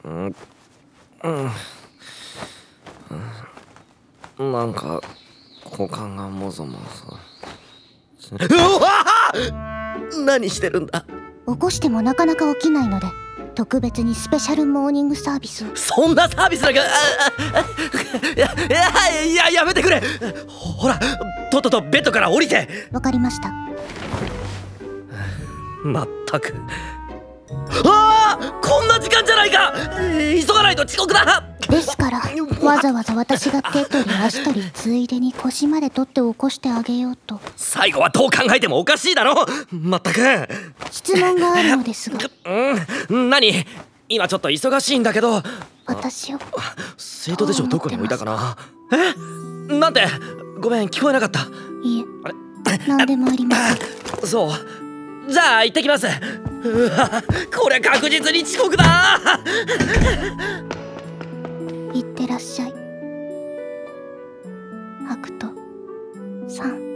うんなんか股間がもぞもぞ。うわっ！何してるんだ。 起こしてもなかなか起きないので特別にスペシャルモーニングサービスを。 そんなサービスなんかやめてくれ。ほらとっととベッドから降りて。 わかりました。 まったく。こんな時間じゃないか。急がないと遅刻だ。 ですからわざわざ私が手取り足取りついでに腰まで取って起こしてあげようと。 最後はどう考えてもおかしいだろ。まったく。 質問があるのですが。 何？今ちょっと忙しいんだけど。 私を生徒手帳どこに置いたかな。なんて。ごめん、聞こえなかった。 いえ、何でもありません。 そう。じゃあ行ってきます。うわ、こりゃ確実に遅刻だ。 いってらっしゃい。アクト3。